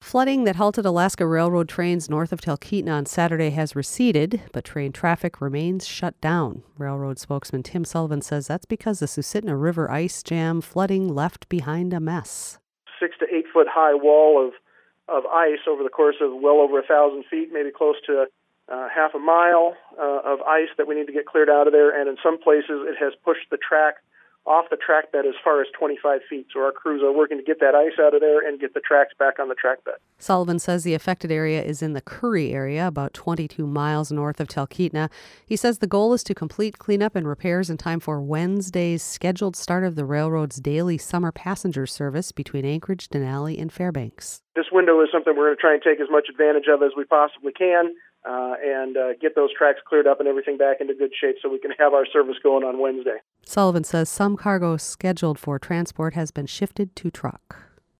Flooding that halted Alaska Railroad trains north of Talkeetna on Saturday has receded, but train traffic remains shut down. Railroad spokesman Tim Sullivan says that's because the Susitna River ice jam flooding left behind a mess. 6 to 8 foot high wall of ice over the course of well over 1,000 feet, maybe close to half a mile of ice that we need to get cleared out of there. And in some places, it has pushed the track off the track bed as far as 25 feet. So our crews are working to get that ice out of there and get the tracks back on the track bed. Sullivan says the affected area is in the Curry area, about 22 miles north of Talkeetna. He says the goal is to complete cleanup and repairs in time for Wednesday's scheduled start of the railroad's daily summer passenger service between Anchorage, Denali, and Fairbanks. This window is something we're going to try and take as much advantage of as we possibly can and get those tracks cleared up and everything back into good shape so we can have our service going on Wednesday. Sullivan says some cargo scheduled for transport has been shifted to truck.